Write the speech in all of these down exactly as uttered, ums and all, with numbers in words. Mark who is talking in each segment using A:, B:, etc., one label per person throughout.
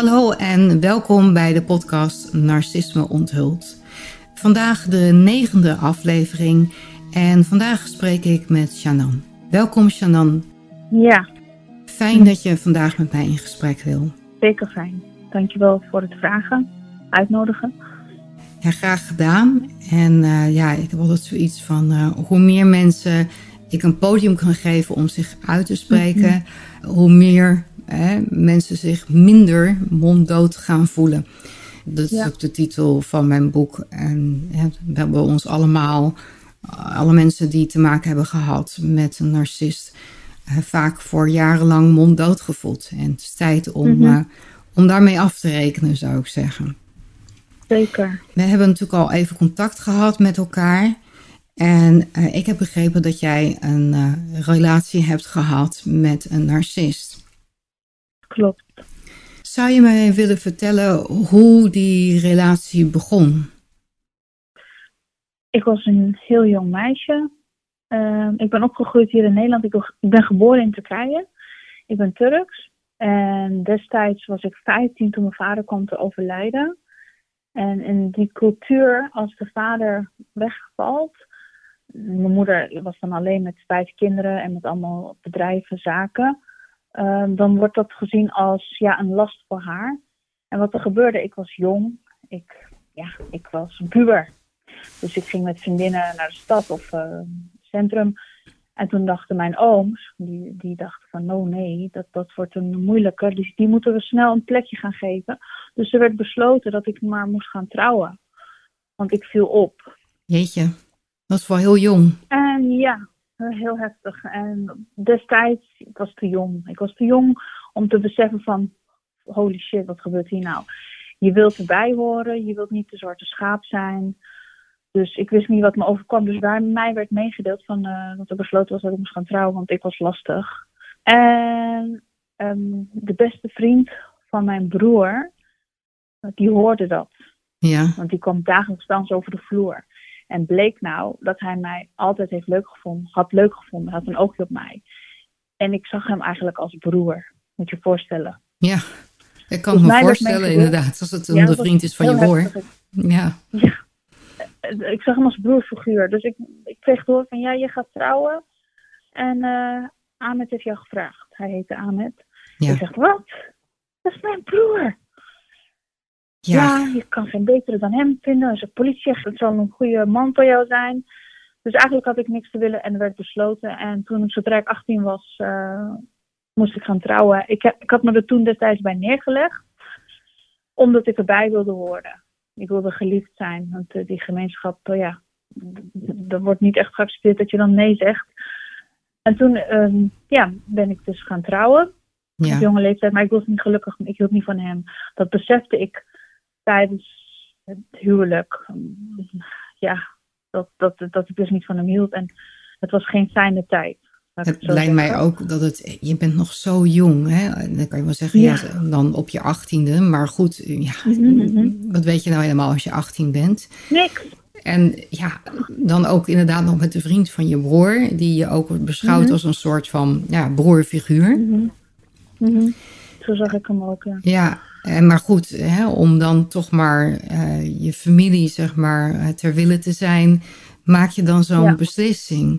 A: Hallo en welkom bij de podcast Narcisme Onthuld. Vandaag de negende aflevering en vandaag spreek ik met Shannon. Welkom Shannon.
B: Ja.
A: Fijn dat je vandaag met mij in gesprek wil.
B: Zeker fijn. Dankjewel voor het vragen, uitnodigen.
A: Ja, graag gedaan. En uh, ja, ik heb altijd zoiets van uh, hoe meer mensen ik een podium kan geven om zich uit te spreken, mm-hmm. hoe meer hè, mensen zich minder monddood gaan voelen. Dat is ja. ook de titel van mijn boek. En hè, we hebben ons allemaal, alle mensen die te maken hebben gehad met een narcist, uh, vaak voor jarenlang monddood gevoeld. En het is tijd om, mm-hmm. uh, om daarmee af te rekenen, zou ik zeggen.
B: Zeker.
A: We hebben natuurlijk al even contact gehad met elkaar. En uh, ik heb begrepen dat jij een uh, relatie hebt gehad met een narcist.
B: Klopt.
A: Zou je mij willen vertellen hoe die relatie begon?
B: Ik was een heel jong meisje. Uh, ik ben opgegroeid hier in Nederland. Ik ben geboren in Turkije. Ik ben Turks. En destijds was ik vijftien toen mijn vader kwam te overlijden. En in die cultuur, als de vader wegvalt, mijn moeder was dan alleen met vijf kinderen en met allemaal bedrijven, zaken, uh, dan wordt dat gezien als ja, een last voor haar. En wat er gebeurde, ik was jong, ik, ja, ik was een puber. Dus ik ging met vriendinnen naar de stad of uh, centrum. En toen dachten mijn ooms, die, die dachten van oh nee, dat, dat wordt een moeilijker. Dus die moeten we snel een plekje gaan geven. Dus er werd besloten dat ik maar moest gaan trouwen. Want ik viel op.
A: Jeetje, dat is wel heel jong.
B: En ja, heel heftig. En destijds, ik was te jong. Ik was te jong om te beseffen van holy shit, wat gebeurt hier nou? Je wilt erbij horen, je wilt niet de zwarte schaap zijn. Dus ik wist niet wat me overkwam. Dus bij mij werd meegedeeld van, uh, dat er besloten was dat ik moest gaan trouwen, want ik was lastig. En um, de beste vriend van mijn broer, die hoorde dat.
A: Ja.
B: Want die kwam dagelijks dans over de vloer. En bleek nou dat hij mij altijd heeft leuk gevonden, had leuk gevonden, had een oogje op mij. En ik zag hem eigenlijk als broer, moet je je voorstellen.
A: Ja, ik kan dus me voorstellen inderdaad, als het een ja, vriend is van je broer. Ja.
B: Ja. Ik zag hem als broerfiguur. Dus ik, ik kreeg door van ja, je gaat trouwen. En uh, Ahmed heeft jou gevraagd. Hij heette Ahmed. Ja. Ik zeg, wat? Dat is mijn broer. Ja. ja, je kan geen betere dan hem vinden. Als een politie, het zal een goede man voor jou zijn. Dus eigenlijk had ik niks te willen en er werd besloten. En toen, zodra ik achttien was, uh, moest ik gaan trouwen. Ik, heb, ik had me er toen destijds bij neergelegd. Omdat ik erbij wilde horen. Ik wilde geliefd zijn, want uh, die gemeenschap, uh, ja, er wordt niet echt geaccepteerd dat je dan nee zegt. En toen, uh, ja, ben ik dus gaan trouwen. Ja. Op jonge leeftijd, maar ik was niet gelukkig, ik hield niet van hem. Dat besefte ik tijdens het huwelijk. Um, ja, dat, dat, dat ik dus niet van hem hield en het was geen fijne tijd.
A: Het, het lijkt zeggen. mij ook dat het, je bent nog zo jong, hè? Dan kan je wel zeggen, ja, ja dan op je achttiende. Maar goed, ja, mm-hmm. wat weet je nou helemaal als je achttien bent?
B: Niks.
A: En ja, dan ook inderdaad nog met de vriend van je broer, die je ook wordt beschouwd mm-hmm. als een soort van ja, broerfiguur.
B: Mm-hmm. Mm-hmm. Zo zag ik hem ook, ja.
A: Ja, en maar goed, hè, om dan toch maar uh, je familie, zeg maar, uh, ter wille te zijn, maak je dan zo'n ja. beslissing.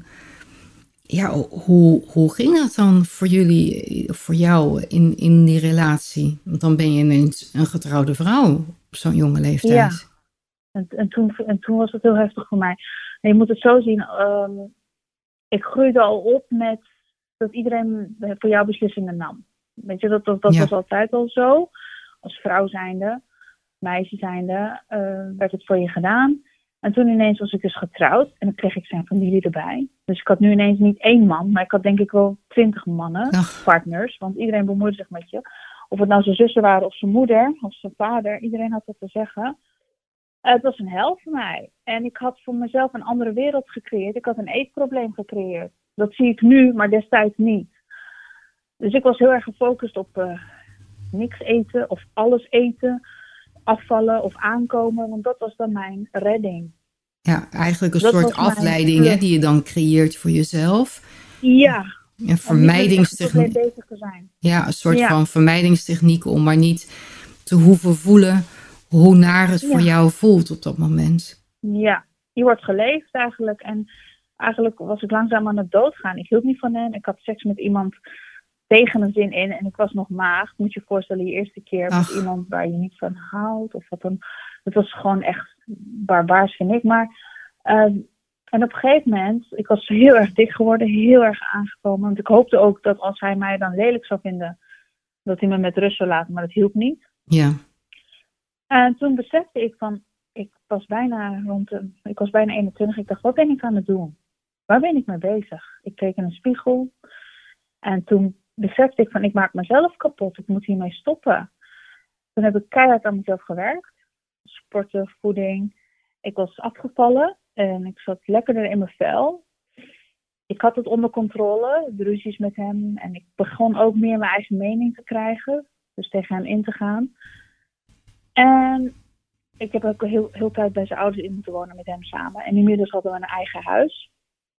A: Ja, hoe, hoe ging dat dan voor jullie, voor jou in, in die relatie? Want dan ben je ineens een getrouwde vrouw op zo'n jonge leeftijd.
B: Ja, en, en, toen, en toen was het heel heftig voor mij. En je moet het zo zien, um, ik groeide al op met dat iedereen voor jou beslissingen nam. Weet je, dat, dat, dat ja. was altijd al zo. Als vrouw zijnde, meisje zijnde, uh, werd het voor je gedaan. En toen ineens was ik dus getrouwd en dan kreeg ik zijn familie erbij. Dus ik had nu ineens niet één man, maar ik had denk ik wel twintig mannen, Ach. partners. Want iedereen bemoeide zich met je. Of het nou zijn zussen waren of zijn moeder of zijn vader. Iedereen had wat te zeggen. Uh, het was een hel voor mij. En ik had voor mezelf een andere wereld gecreëerd. Ik had een eetprobleem gecreëerd. Dat zie ik nu, maar destijds niet. Dus ik was heel erg gefocust op uh, niks eten of alles eten. Afvallen of aankomen, want dat was dan mijn redding.
A: Ja, eigenlijk een dat soort afleiding mijn... hè, die je dan creëert voor jezelf.
B: Ja.
A: En vermijdingstechniek.
B: Bezig te zijn.
A: Ja, een soort
B: ja.
A: van vermijdingstechniek om maar niet te hoeven voelen hoe naar het
B: Ja.
A: voor jou voelt op dat moment.
B: Ja, je wordt geleefd eigenlijk. En eigenlijk was ik langzaam aan het doodgaan. Ik hield niet van hem. Ik had seks met iemand tegen een zin in. En ik was nog maagd. Moet je je voorstellen, je eerste keer
A: Ach.
B: met iemand waar je niet van houdt. Of wat dan. Het was gewoon echt barbaars, vind ik. Maar, uh, en op een gegeven moment, ik was heel erg dik geworden. Heel erg aangekomen. Want ik hoopte ook dat als hij mij dan lelijk zou vinden, dat hij me met rust zou laten. Maar dat hielp niet.
A: Ja.
B: En toen besefte ik van, ik was bijna rond de, ik was bijna eenentwintig. Ik dacht, wat ben ik aan het doen? Waar ben ik mee bezig? Ik keek in een spiegel. En toen besefte ik van, ik maak mezelf kapot. Ik moet hiermee stoppen. Toen heb ik keihard aan mezelf gewerkt. Sporten, voeding. Ik was afgevallen. En ik zat lekkerder in mijn vel. Ik had het onder controle. De ruzies met hem. En ik begon ook meer mijn eigen mening te krijgen. Dus tegen hem in te gaan. En ik heb ook heel, heel tijd bij zijn ouders in moeten wonen met hem samen. En inmiddels hadden we een eigen huis.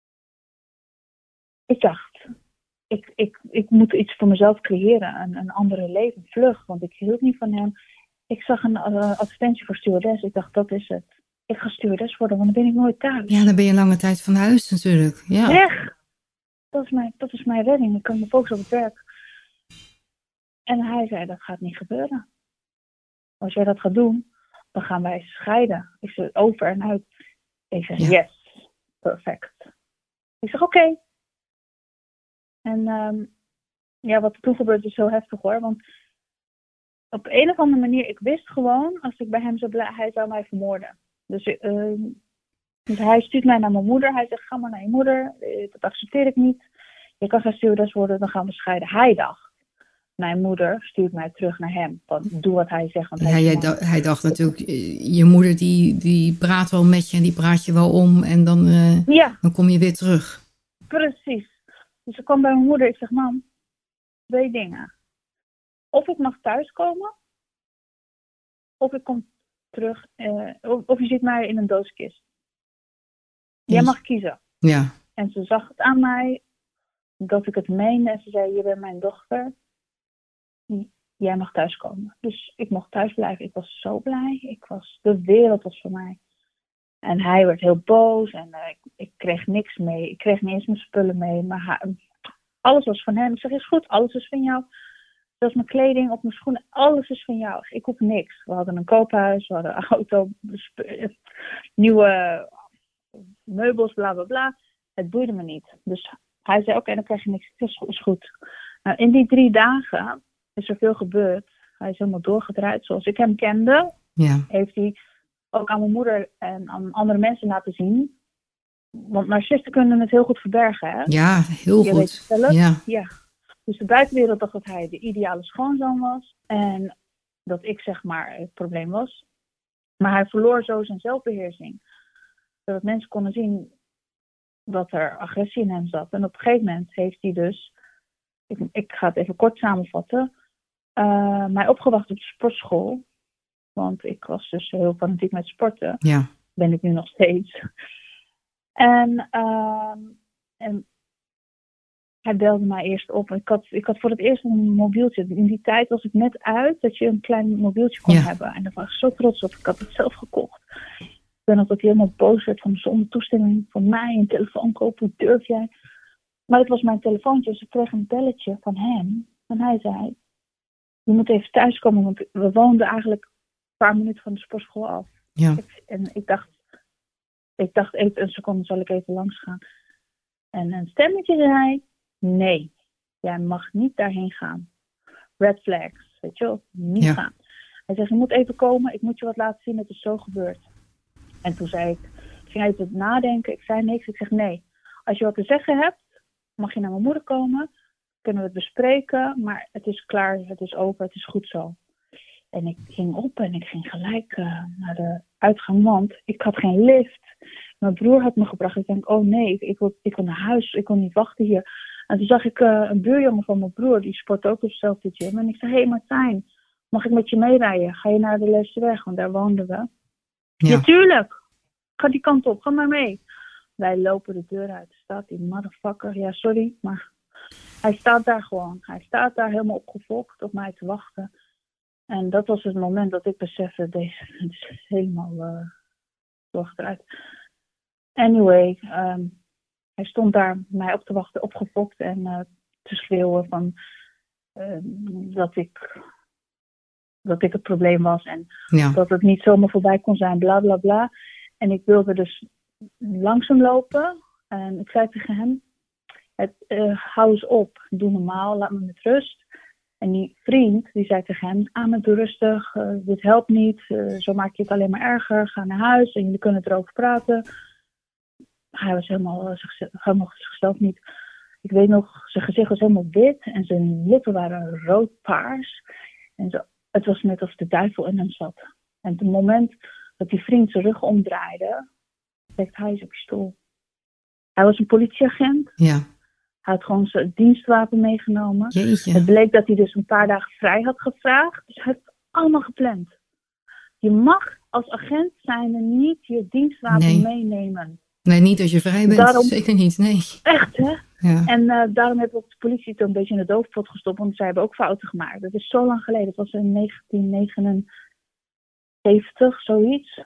B: Ik dacht, ik, ik, ik moet iets voor mezelf creëren. Een, een andere leven, vlug. Want ik hield niet van hem. Ik zag een uh, advertentie voor stewardess. Ik dacht, dat is het. Ik ga stewardess worden, want dan ben ik nooit thuis.
A: Ja, dan ben je lange tijd van huis natuurlijk. Ja.
B: Weg! Dat is, mijn, dat is mijn redding. Ik kan me focussen op het werk. En hij zei, dat gaat niet gebeuren. Als jij dat gaat doen, dan gaan wij scheiden. Ik zeg, over en uit. Ik zeg,
A: Ja.
B: yes, perfect. Ik zeg, oké. Okay. En um, ja, wat er toen gebeurde is heel heftig hoor. Want op een of andere manier, ik wist gewoon, als ik bij hem zou blijven, hij zou mij vermoorden. Dus, uh, dus hij stuurt mij naar mijn moeder. Hij zegt, ga maar naar je moeder. Dat accepteer ik niet. Je kan geen stewardess worden, dan gaan we scheiden. Hij dacht. Mijn moeder stuurt mij terug naar hem. Want doe wat hij zegt. Want
A: Ja,
B: hij,
A: jij dacht, hij dacht natuurlijk, je moeder die, die praat wel met je en die praat je wel om. En dan, uh,
B: ja,
A: dan kom je weer terug.
B: Precies. Dus ik kwam bij mijn moeder. Ik zeg, mam, twee dingen. Of ik mag thuiskomen. Of ik kom terug. Uh, of, of je zit mij in een doodskist. Jij mag kiezen.
A: Ja.
B: En ze zag het aan mij. Dat ik het meende. En ze zei, je bent mijn dochter. Jij mag thuiskomen. Dus ik mocht thuis blijven. Ik was zo blij. Ik was, de wereld was voor mij. En hij werd heel boos. En uh, ik, ik kreeg niks mee. Ik kreeg niet eens mijn spullen mee. Maar hij, alles was van hem. Ik zeg, is goed. Alles is van jou. Zelfs mijn kleding of mijn schoenen. Alles is van jou. Ik hoef niks. We hadden een koophuis. We hadden een auto. Nieuwe meubels. Bla bla bla. Het boeide me niet. Dus hij zei, oké, okay, dan krijg je niks. Het is goed. Nou, in die drie dagen is er veel gebeurd. Hij is helemaal doorgedraaid. Zoals ik hem kende,
A: ja.
B: heeft hij ook aan mijn moeder en aan andere mensen laten zien. Want narcisten kunnen het heel goed verbergen, hè?
A: Ja, heel
B: Je
A: goed.
B: weet het zelf.
A: Ja.
B: Ja. Dus de buitenwereld dacht dat hij de ideale schoonzoon was. En dat ik zeg maar het probleem was. Maar hij verloor zo zijn zelfbeheersing. Zodat mensen konden zien dat er agressie in hem zat. En op een gegeven moment heeft hij dus, ik, ik ga het even kort samenvatten, uh, mij opgewacht op de sportschool. Want ik was dus heel fanatiek met sporten.
A: Ja.
B: Ben ik nu nog steeds. En, uh, en hij belde mij eerst op. Ik had, ik had voor het eerst een mobieltje. In die tijd was ik net uit dat je een klein mobieltje kon
A: ja.
B: hebben. En daar was ik zo trots op. Ik had het zelf gekocht. Ik ben nog dat hij helemaal boos werd van zonder toestemming van mij. Een telefoon kopen, hoe durf jij? Maar het was mijn telefoontje. Dus ik kreeg een belletje van hem. En hij zei, je moet even thuiskomen. Want we woonden eigenlijk een paar minuten van de sportschool af.
A: Ja.
B: Ik, en ik dacht, ik dacht even een seconde, zal ik even langs gaan. En een stemmetje zei, nee, jij mag niet daarheen gaan. Red flags, weet je wel, niet
A: ja.
B: gaan. Hij zegt, je moet even komen, ik moet je wat laten zien, het is zo gebeurd. En toen zei ik, ik ging even nadenken, ik zei niks. Ik zeg, nee, als je wat te zeggen hebt, mag je naar mijn moeder komen. Kunnen we het bespreken, maar het is klaar, het is over, het is goed zo. En ik ging op en ik ging gelijk uh, naar de uitgang, want ik had geen lift. Mijn broer had me gebracht. Ik denk, oh nee, ik, ik, wil, ik wil naar huis, ik wil niet wachten hier. En toen zag ik uh, een buurjongen van mijn broer, die sport ook op hetzelfde gym. En ik zei, hé hey Martijn, mag ik met je meerijden? Ga je naar de Lesterweg? Want daar woonden we. Ja. ja, tuurlijk. Ga die kant op, ga maar mee. Wij lopen de deur uit. Staat die motherfucker, ja sorry, maar hij staat daar gewoon. Hij staat daar helemaal opgefokt op mij te wachten. En dat was het moment dat ik besefte, deze het is helemaal uh, doorgedraaid. Anyway, um, hij stond daar mij op te wachten, opgefokt en uh, te schreeuwen van uh, dat ik dat ik het probleem was en ja. dat het niet zomaar voorbij kon zijn, bla bla bla. En ik wilde dus langzaam lopen en ik zei tegen hem, het, uh, hou eens op, doe normaal, laat me met rust. En die vriend, die zei tegen hem, Ahmed, doe rustig, uh, dit helpt niet, uh, zo maak je het alleen maar erger, ga naar huis en jullie kunnen erover praten. Hij was helemaal, uh, zichzelf, helemaal zichzelf niet. Ik weet nog, zijn gezicht was helemaal wit en zijn lippen waren rood-paars. En zo, het was net alsof de duivel in hem zat. En op het moment dat die vriend zijn rug omdraaide, legde hij zijn pistool. Hij was een politieagent.
A: Ja.
B: Hij had gewoon zijn dienstwapen meegenomen.
A: Jeetje.
B: Het bleek dat hij dus een paar dagen vrij had gevraagd. Dus hij had het allemaal gepland. Je mag als agent zijn niet je dienstwapen nee. meenemen.
A: Nee, niet als je vrij bent. Daarom, zeker niet, nee.
B: Echt, hè?
A: Ja.
B: En uh, daarom hebben we de politie het een beetje in de doofpot gestopt. Want zij hebben ook fouten gemaakt. Dat is zo lang geleden. Het was in negentien negenenzeventig, zoiets.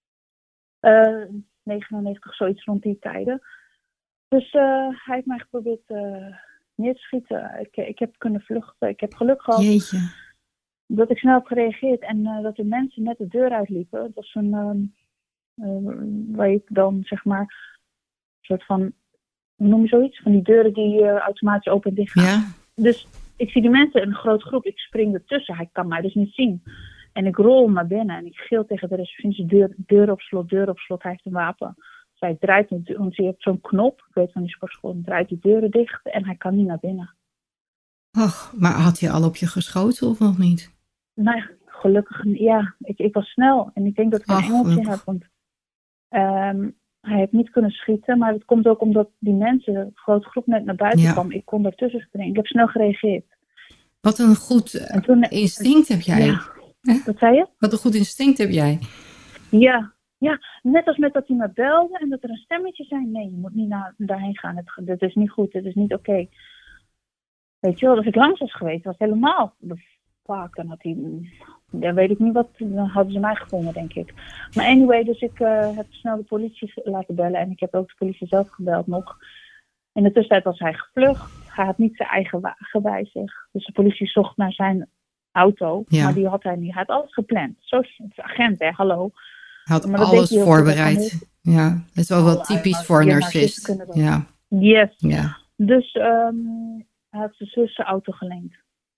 B: Uh, negenennegentig, zoiets rond die tijden. Dus uh, hij heeft mij geprobeerd uh, neer te schieten. Ik, ik heb kunnen vluchten. Ik heb geluk gehad.
A: Jeetje.
B: Dat ik snel heb gereageerd. En uh, dat de mensen net de deur uitliepen. Dat was een... Um, uh, waar je dan, zeg maar... Een soort van... Hoe noem je zoiets? Van die deuren die uh, automatisch open en dicht gaan.
A: Ja.
B: Dus ik zie die mensen in een grote groep. Ik spring ertussen. Hij kan mij dus niet zien. En ik rol naar binnen. En ik gil tegen de receptionist. Deur, deur op slot, deur op slot. Hij heeft een wapen. Zij draait, want je hebt zo'n knop, ik weet van die sportschool, draait die deuren dicht en hij kan niet naar binnen.
A: Ach, maar had hij al op je geschoten of nog niet?
B: Nee, gelukkig, ja, ik, ik was snel en ik denk dat ik een
A: Ach,
B: engeltje heb, want um, hij heeft niet kunnen schieten, maar het komt ook omdat die mensen, een grote groep net naar buiten ja. kwam, ik kon daartussen springen. Ik heb snel gereageerd.
A: Wat een goed uh, toen, instinct heb jij.
B: Ja. Wat zei je?
A: Wat een goed instinct heb jij.
B: Ja. Ja, net als met dat hij me belde en dat er een stemmetje zei, nee, je moet niet naar, daarheen gaan, het, dit is niet goed, dit is niet oké. Okay. Weet je wel, als ik langs was geweest, was het helemaal fuck, dan had hij, dan weet ik niet wat, dan hadden ze mij gevonden, denk ik. Maar anyway, dus ik uh, heb snel de politie laten bellen en ik heb ook de politie zelf gebeld nog. In de tussentijd was hij gevlucht, hij had niet zijn eigen wagen bij zich, dus de politie zocht naar zijn auto, ja. maar die had hij niet, hij had alles gepland. Zo is het agent, hè, hallo.
A: Hij had alles voorbereid. Ja, dat is wel wel typisch voor een narcist. Ja.
B: Yes.
A: Ja.
B: Dus um, hij had zijn zus zijn auto geleend.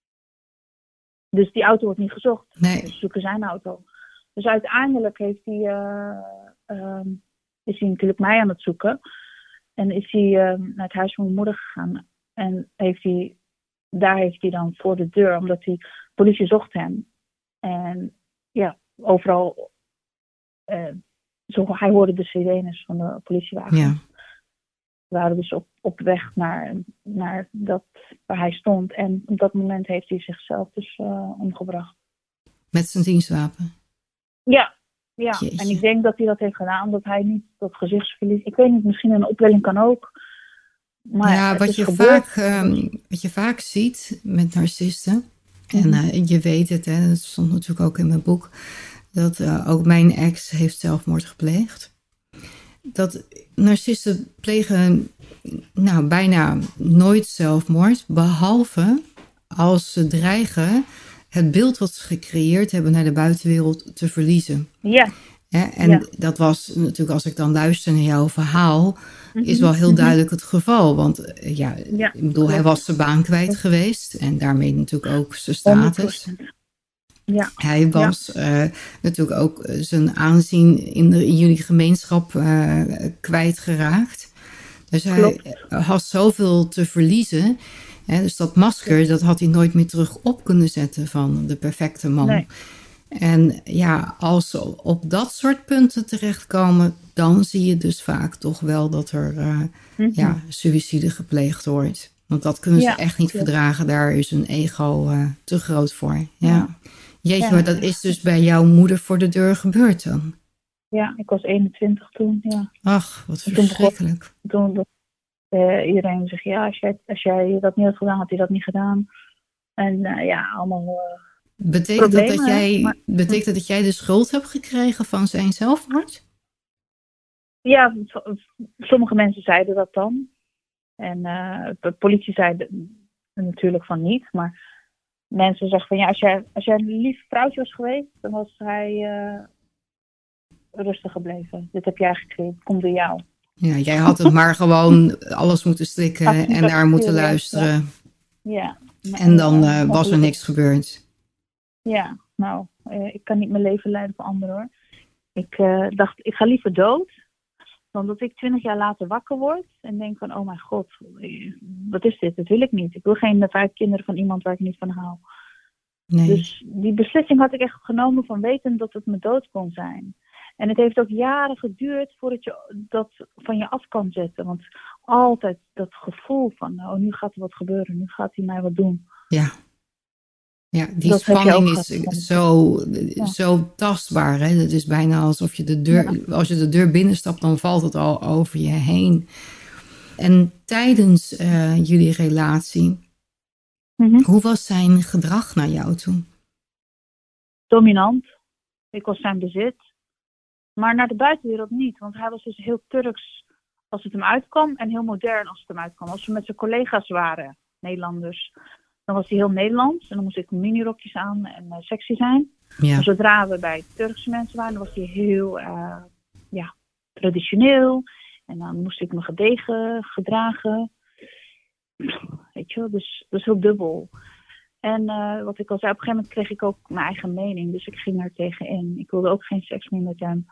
B: Dus die auto wordt niet gezocht.
A: Nee.
B: Dus zoeken zijn auto. Dus uiteindelijk heeft hij, uh, um, is hij natuurlijk mij aan het zoeken. En is hij uh, naar het huis van mijn moeder gegaan. En heeft hij, daar heeft hij dan voor de deur, omdat die politie zocht hem. En ja, overal... Uh, zo, hij hoorde de sirenes van de politiewagen.
A: Ja.
B: We waren dus op, op weg naar, naar dat waar hij stond. En op dat moment heeft hij zichzelf dus uh, omgebracht.
A: Met zijn dienstwapen?
B: Ja, ja. En ik denk dat hij dat heeft gedaan omdat hij niet dat gezichtsverlies... Ik weet niet, misschien een opwelling kan ook. Maar
A: ja, wat je, vaak, um, wat je vaak ziet met narcisten... Mm-hmm. En uh, je weet het, hè, dat stond natuurlijk ook in mijn boek... dat uh, ook mijn ex heeft zelfmoord gepleegd. Dat narcisten plegen nou, bijna nooit zelfmoord... behalve als ze dreigen het beeld wat ze gecreëerd hebben... naar de buitenwereld te verliezen.
B: Ja.
A: Ja, en ja. dat was natuurlijk, als ik dan luister naar jouw verhaal... Mm-hmm. is wel heel duidelijk het geval. Want uh, ja, ja, ik bedoel, hij was zijn baan kwijt geweest... en daarmee natuurlijk ook zijn status...
B: honderd procent. Ja.
A: Hij was ja. uh, natuurlijk ook zijn aanzien in, de, in jullie gemeenschap uh, kwijtgeraakt. Dus Klopt. Hij had zoveel te verliezen. Hè, dus dat masker, dat had hij nooit meer terug op kunnen zetten van de perfecte man.
B: Nee.
A: En ja, als ze op dat soort punten terechtkomen, dan zie je dus vaak toch wel dat er uh, mm-hmm. ja, suïcide gepleegd wordt. Want dat kunnen ze ja, echt niet ja. verdragen. Daar is hun ego uh, te groot voor. Ja. ja. Jeetje, ja. maar dat is dus bij jouw moeder voor de deur gebeurd dan?
B: Ja, ik was eenentwintig toen, ja.
A: Ach, wat verschrikkelijk.
B: Toen, toen uh, iedereen zegt, ja, als jij, als jij dat niet had gedaan, had hij dat niet gedaan. En uh, ja, allemaal uh,
A: Betekent dat dat,
B: problemen.
A: jij,
B: Maar,
A: betekent dat dat jij de schuld hebt gekregen van zijn zelfmoord?
B: ja, sommige mensen zeiden dat dan. En uh, de politie zei de, natuurlijk van niet. Maar mensen zeggen van ja, als jij, als jij een lief vrouwtje was geweest, dan was hij uh, rustig gebleven. Dit heb jij gekregen, het komt door jou.
A: Ja, jij had het maar gewoon alles moeten strikken en naar moeten luisteren.
B: Ja. ja.
A: En dan uh, was er niks gebeurd.
B: Ja, nou, uh, ik kan niet mijn leven leiden voor anderen hoor. Ik uh, dacht, ik ga liever dood dan dat ik twintig jaar later wakker word en denk van, oh mijn god, wat is dit? Dat wil ik niet. Ik wil geen vijf kinderen van iemand waar ik niet van hou. Nee. Dus die beslissing had ik echt genomen van weten dat het me dood kon zijn. En het heeft ook jaren geduurd voordat je dat van je af kan zetten. Want altijd dat gevoel van, oh nu gaat er wat gebeuren, nu gaat hij mij wat doen.
A: Ja. Ja, die dat spanning is zo,
B: ja.
A: zo tastbaar. Hè? Het is bijna alsof je de deur, ja. als je de deur binnenstapt, dan valt het al over je heen. En tijdens uh, jullie relatie, mm-hmm. hoe was zijn gedrag naar jou toen?
B: Dominant. Ik was zijn bezit. Maar naar de buitenwereld niet. Want hij was dus heel Turks als het hem uitkwam en heel modern als het hem uitkwam. Als we met zijn collega's waren, Nederlanders, dan was hij heel Nederlands. En dan moest ik minirokjes aan en uh, sexy zijn. Ja. Maar zodra we bij Turkse mensen waren, dan was hij heel uh, ja, traditioneel. En dan moest ik me gedegen gedragen. Weet je wel, dus dat is heel dubbel. En uh, wat ik al zei, op een gegeven moment kreeg ik ook mijn eigen mening. Dus ik ging er tegenin. Ik wilde ook geen seks meer met hem.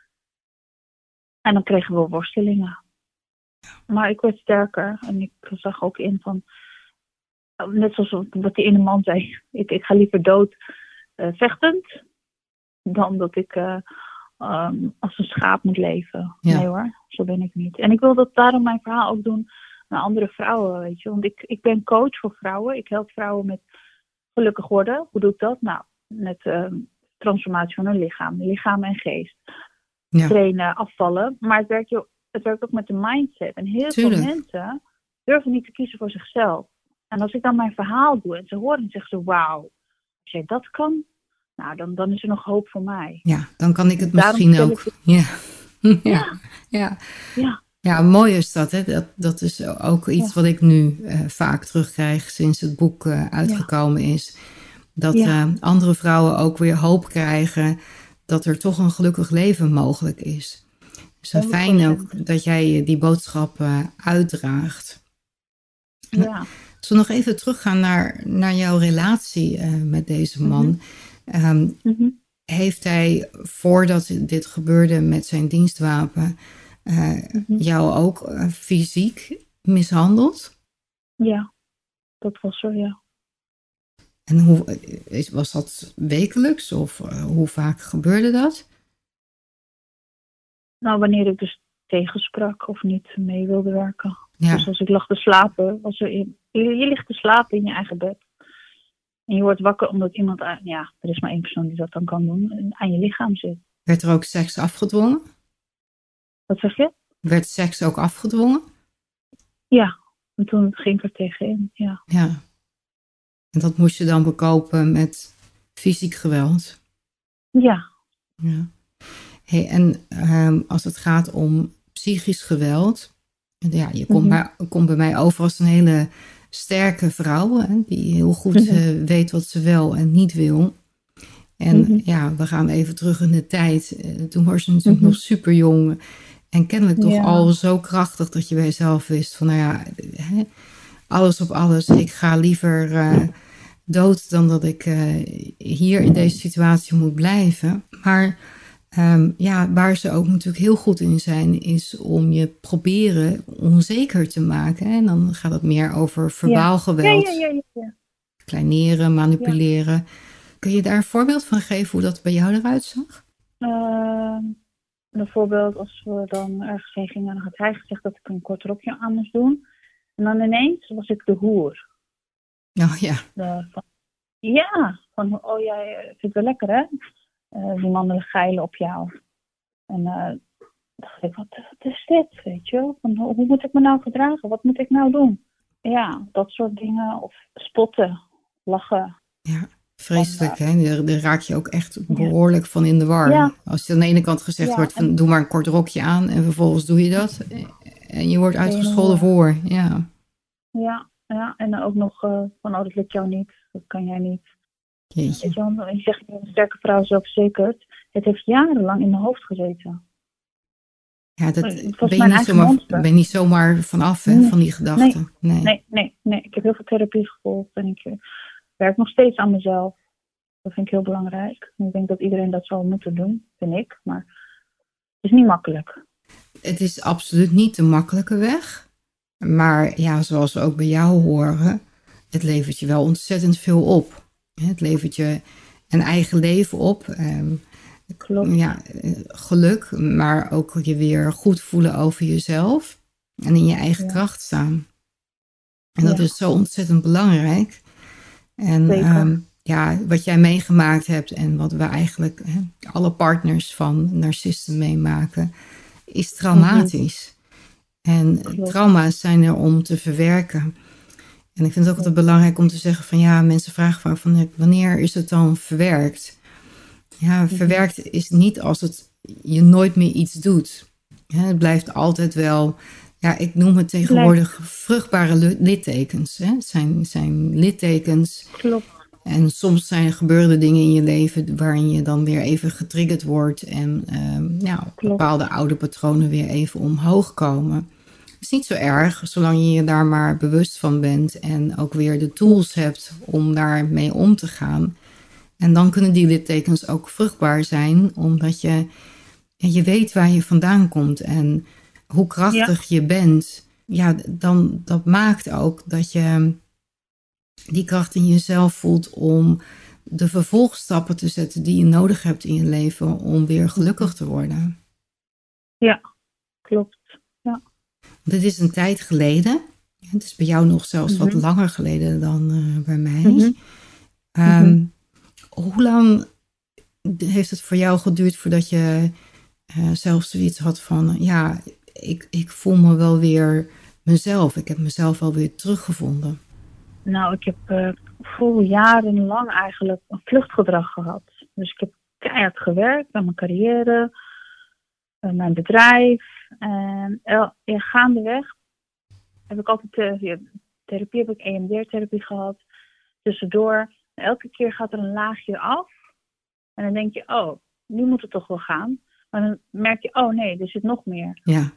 B: En dan kregen we worstelingen. Maar ik werd sterker. En ik zag ook in van, net zoals wat die ene man zei, ik, ik ga liever dood uh, vechtend, dan dat ik uh, um, als een schaap moet leven. Ja. Nee hoor, zo ben ik niet. En ik wil dat daarom mijn verhaal ook doen naar andere vrouwen, weet je. Want ik, ik ben coach voor vrouwen. Ik help vrouwen met gelukkig worden. Hoe doe ik dat? Nou, met uh, transformatie van hun lichaam. Lichaam en geest. Ja. Trainen, afvallen. Maar het werkt, jo- het werkt ook met de mindset. En heel Tuurlijk. veel mensen durven niet te kiezen voor zichzelf. En als ik dan mijn verhaal doe en ze horen en zeggen ze, wauw, als jij dat kan, nou dan, dan is er nog hoop voor mij.
A: Ja, dan kan ik het misschien ook. Ik... Ja. Ja. Ja. Ja. Ja. Ja, mooi is dat, hè? Dat, dat is ook iets ja. wat ik nu uh, vaak terugkrijg sinds het boek uh, uitgekomen ja. is. Dat ja. uh, andere vrouwen ook weer hoop krijgen dat er toch een gelukkig leven mogelijk is. Dus uh, fijn ook dat jij die boodschap uh, uitdraagt.
B: Ja.
A: Als we nog even teruggaan naar, naar jouw relatie uh, met deze man. Mm-hmm. Um, mm-hmm. Heeft hij, voordat dit gebeurde met zijn dienstwapen, uh, mm-hmm. jou ook uh, fysiek mishandeld?
B: Ja, dat was zo, ja.
A: En hoe, was dat wekelijks of uh, hoe vaak gebeurde dat?
B: Nou, wanneer ik dus tegensprak of niet mee wilde werken. Ja. Dus als ik lag te slapen, was er in, je, je ligt te slapen in je eigen bed. En je wordt wakker omdat iemand, aan, ja, er is maar één persoon die dat dan kan doen, aan je lichaam zit.
A: Werd er ook seks afgedwongen?
B: Wat zeg je?
A: Werd seks ook afgedwongen?
B: Ja, en toen ging ik er tegenin, ja.
A: Ja. En dat moest je dan bekopen met fysiek geweld?
B: Ja.
A: Ja. Hey, en um, als het gaat om psychisch geweld, ja, je komt, mm-hmm. bij, komt bij mij over als een hele sterke vrouw, hè, die heel goed mm-hmm. uh, weet wat ze wel en niet wil. En mm-hmm. ja, we gaan even terug in de tijd. Uh, toen was je natuurlijk mm-hmm. nog super jong en kennelijk toch ja. al zo krachtig dat je bij jezelf wist van, nou ja, hè, alles op alles. Ik ga liever uh, dood dan dat ik uh, hier in deze situatie moet blijven. Maar Um, ja, waar ze ook natuurlijk heel goed in zijn, is om je proberen onzeker te maken. En dan gaat het meer over verbaal geweld.
B: Ja, ja, ja, ja, ja.
A: Kleineren, manipuleren. Ja. Kun je daar een voorbeeld van geven hoe dat bij jou eruit zag?
B: Uh, bijvoorbeeld als we dan ergens heen gingen, dan had hij gezegd dat ik een kort rokje aan moest doen. En dan ineens was ik de hoer.
A: Oh ja.
B: De, van, ja, van oh jij vindt het wel lekker hè? Uh, die mannen geilen op jou. En uh, dacht ik, wat, wat is dit, weet je? Van, hoe, hoe moet ik me nou gedragen? Wat moet ik nou doen? Ja, dat soort dingen. Of spotten, lachen.
A: Ja, Vreselijk,
B: Van,
A: hè? Daar, daar raak je ook echt
B: uh, ja,
A: behoorlijk van in de war.
B: ja,
A: Als je aan de ene kant gezegd
B: ja,
A: wordt van
B: en
A: doe maar een kort rokje aan en vervolgens doe je dat. En je wordt
B: ben je een
A: uitgescholden
B: hoer.
A: voor. Ja.
B: Ja, ja, en dan ook nog uh, van, oh, dat lukt jou niet, dat kan jij niet. Weet
A: Jeetje.
B: je, wel, je zegt, je bent een sterke vrouw, zelfverzekerd. Het heeft jarenlang in mijn hoofd gezeten.
A: Ja, dat
B: Het was
A: ben je
B: mijn
A: niet
B: eigen
A: zomaar,
B: monster.
A: ben je niet zomaar vanaf, hè,
B: Nee,
A: van die
B: nee,
A: gedachten. Nee.
B: nee, nee, nee. Ik heb heel veel therapie gevolgd en ik uh, werk nog steeds aan mezelf. Dat vind ik heel belangrijk. Ik denk dat iedereen dat zou moeten doen, vind ik. Maar het is niet makkelijk.
A: Het is absoluut niet de makkelijke weg. Maar ja, zoals we ook bij jou horen, het levert je wel ontzettend veel op. Het levert je een eigen leven op. Um,
B: Klopt.
A: ja, geluk, maar ook je weer goed voelen over jezelf. En in je eigen
B: Ja.
A: kracht staan. En dat
B: Ja.
A: is zo ontzettend belangrijk. En
B: Zeker.
A: um, ja, wat jij meegemaakt hebt en wat we eigenlijk hè, alle partners van narcisten meemaken, is traumatisch. Mm-hmm. En
B: Klopt.
A: trauma's zijn er om te verwerken. En ik vind het ook altijd belangrijk om te zeggen van ja, mensen vragen vaak van wanneer is het dan verwerkt? Ja, mm-hmm. Verwerkt is niet als het je nooit meer iets doet. Het blijft altijd wel, ja, ik noem het tegenwoordig vruchtbare littekens. Hè? Het zijn, zijn littekens.
B: Klopt.
A: En soms zijn er gebeurde dingen in je leven waarin je dan weer even getriggerd wordt en um, ja, bepaalde oude patronen weer even omhoog komen. Het is niet zo erg, zolang je je daar maar bewust van bent en ook weer de tools hebt om daarmee om te gaan. En dan kunnen die littekens ook vruchtbaar zijn, omdat je, je weet waar je vandaan komt en hoe krachtig ja. je bent. Ja, dan, dat maakt ook dat je die kracht in jezelf voelt om de vervolgstappen te zetten die je nodig hebt in je leven om weer gelukkig te worden.
B: Ja, klopt. Ja.
A: Dit is een tijd geleden. Het is bij jou nog zelfs mm-hmm. wat langer geleden dan uh, bij mij. Mm-hmm. Um, mm-hmm. Hoe lang heeft het voor jou geduurd voordat je uh, zelf zoiets had van, ja, ik, ik voel me wel weer mezelf. Ik heb mezelf wel weer teruggevonden.
B: Nou, ik heb uh, vol jarenlang eigenlijk een vluchtgedrag gehad. Dus ik heb keihard gewerkt aan mijn carrière, aan mijn bedrijf. En el- ja, gaandeweg heb ik altijd uh, therapie, heb ik E M D R-therapie gehad. Tussendoor, elke keer gaat er een laagje af. En dan denk je, oh, nu moet het toch wel gaan. Maar dan merk je, oh nee, er zit nog meer.
A: Ja.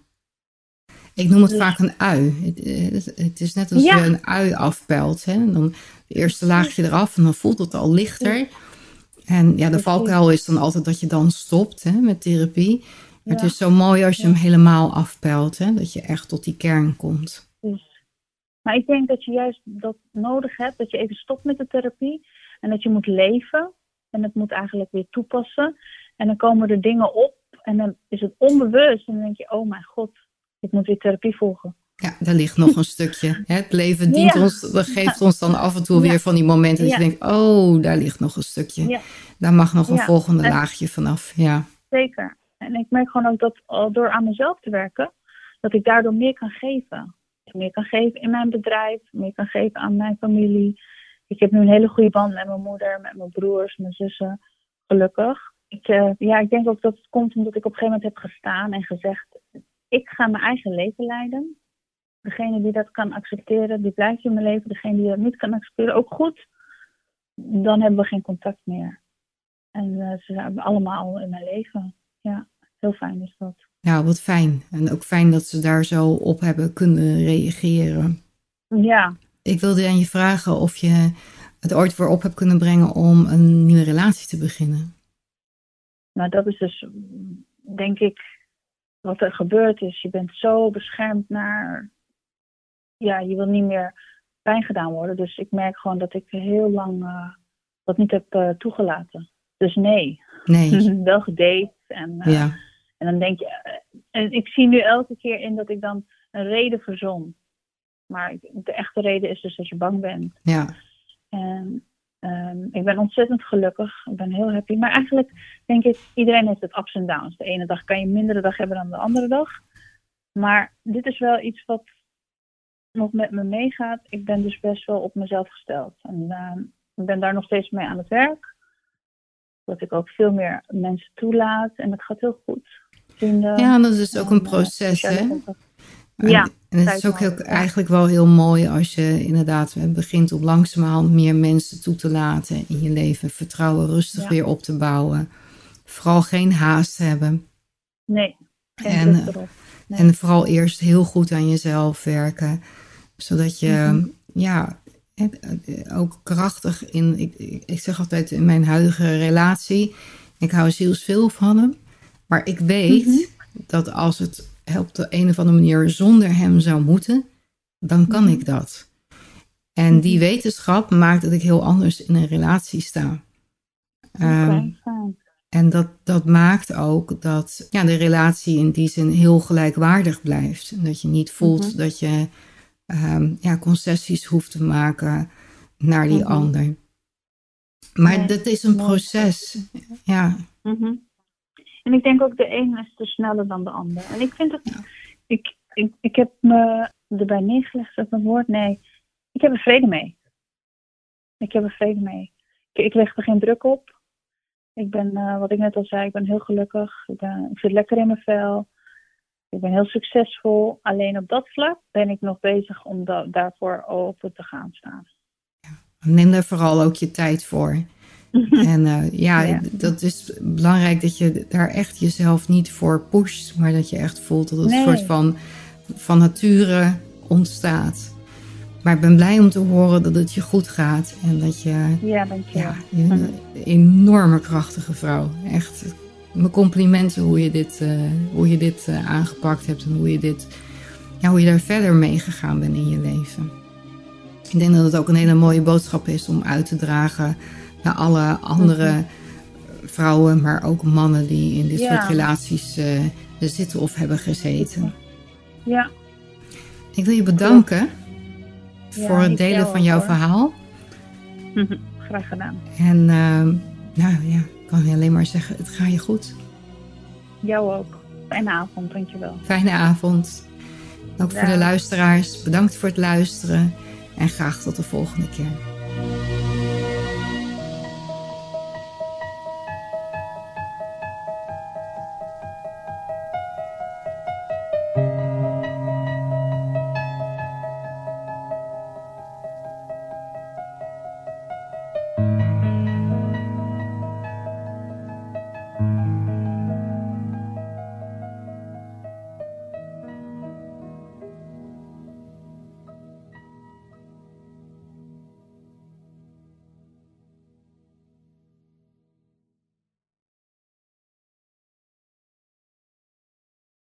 A: Ik noem het
B: dus,
A: vaak een ui. Het, het is net als ja. je een ui afpelt. Hè? Dan het eerste laagje eraf en dan voelt het al lichter. En ja, de valkuil is dan altijd dat je dan stopt hè, met therapie. Maar ja. het is zo mooi als je ja. hem helemaal afpelt. Hè? Dat je echt tot die kern komt.
B: Dus, maar ik denk dat je juist dat nodig hebt. Dat je even stopt met de therapie. En dat je moet leven. En het moet eigenlijk weer toepassen. En dan komen er dingen op. En dan is het onbewust. En dan denk je, oh mijn god. Ik moet weer therapie volgen.
A: Ja, daar ligt nog een stukje. Het leven dient ja. ons, dat geeft ons dan af en toe ja. weer van die momenten dat ja. je denkt, oh, daar ligt nog een stukje. Ja. Daar mag nog een ja. volgende en, laagje vanaf. Ja.
B: Zeker. En ik merk gewoon ook dat door aan mezelf te werken, dat ik daardoor meer kan geven. Meer kan geven in mijn bedrijf, meer kan geven aan mijn familie. Ik heb nu een hele goede band met mijn moeder, met mijn broers, mijn zussen, gelukkig. Ik, uh, ja, ik denk ook dat het komt omdat ik op een gegeven moment heb gestaan en gezegd, ik ga mijn eigen leven leiden. Degene die dat kan accepteren, die blijft in mijn leven. Degene die dat niet kan accepteren, ook goed. Dan hebben we geen contact meer. En uh, ze zijn allemaal in mijn leven. Ja, heel fijn is dat.
A: Nou, wat fijn. En ook fijn dat ze daar zo op hebben kunnen reageren.
B: Ja.
A: Ik wilde aan je vragen of je het ooit weer op hebt kunnen brengen om een nieuwe relatie te beginnen.
B: Nou, dat is dus, denk ik, wat er gebeurd is. Je bent zo beschermd naar... Ja, je wil niet meer pijn gedaan worden. Dus ik merk gewoon dat ik heel lang uh, dat niet heb uh, toegelaten. Dus nee.
A: Nee.
B: Wel gedate. En, uh,
A: ja.
B: en dan denk je... Uh, en ik zie nu elke keer in dat ik dan een reden verzon. Maar de echte reden is dus dat je bang bent.
A: Ja.
B: En um, ik ben ontzettend gelukkig. Ik ben heel happy. Maar eigenlijk denk ik, iedereen heeft het ups en downs. De ene dag kan je een mindere dag hebben dan de andere dag. Maar dit is wel iets wat nog met me meegaat. Ik ben dus best wel op mezelf gesteld. En uh, ik ben daar nog steeds mee aan het werk. Dat ik ook veel meer mensen toelaat. En het gaat heel goed. Vrienden,
A: ja, dat is ook
B: en,
A: een proces,
B: uh,
A: hè? En,
B: ja.
A: en het is ook heel, eigenlijk wel heel mooi als je inderdaad begint om langzamerhand meer mensen toe te laten in je leven. Vertrouwen rustig ja. weer op te bouwen. Vooral geen haast hebben.
B: Nee, geen
A: en,
B: druk erop. Nee.
A: En vooral eerst heel goed aan jezelf werken. Zodat je, mm-hmm. ja, ook krachtig in... Ik, ik zeg altijd in mijn huidige relatie, ik hou zielsveel van hem. Maar ik weet mm-hmm. dat als het op de een of andere manier zonder hem zou moeten, dan kan mm-hmm. ik dat. En mm-hmm. die wetenschap maakt dat ik heel anders in een relatie sta.
B: Okay, um, fijn.
A: En dat, dat maakt ook dat ja, de relatie in die zin heel gelijkwaardig blijft. En dat je niet voelt mm-hmm. dat je um, ja, concessies hoeft te maken naar die mm-hmm. ander. Maar nee, dat is een mooi. proces. Ja.
B: Mm-hmm. En ik denk ook de een is te sneller dan de ander. En ik vind het... Ja. Ik, ik, ik heb me erbij neergelegd op een woord. Nee, ik heb er vrede mee. Ik heb er vrede mee. Ik, ik leg er geen druk op. Ik ben, uh, wat ik net al zei, ik ben heel gelukkig. Ik, ben, ik zit lekker in mijn vel. Ik ben heel succesvol. Alleen op dat vlak ben ik nog bezig om da- daarvoor open te gaan staan.
A: Ja, neem daar vooral ook je tijd voor. En uh, ja, ja, dat is belangrijk dat je daar echt jezelf niet voor pusht. Maar dat je echt voelt dat het nee. een soort van, van nature ontstaat. Maar ik ben blij om te horen dat het je goed gaat. En dat je...
B: Ja, dank je.
A: Ja, je een enorme krachtige vrouw. Echt, mijn complimenten hoe je dit, uh, hoe je dit uh, aangepakt hebt. En hoe je, dit, ja, hoe je daar verder mee gegaan bent in je leven. Ik denk dat het ook een hele mooie boodschap is om uit te dragen naar alle andere mm-hmm. vrouwen. Maar ook mannen die in dit ja. soort relaties uh, zitten of hebben gezeten.
B: Ja.
A: Ik wil je bedanken. Ja. Voor
B: Ja,
A: het delen van jouw
B: hoor.
A: verhaal.
B: Mm-hmm. Graag gedaan.
A: En uh, nou ja, ik kan je alleen maar zeggen, het gaat je goed.
B: Jou ook. Fijne avond, dankjewel.
A: Fijne avond. Ook ja. voor de luisteraars, bedankt voor het luisteren. En graag tot de volgende keer.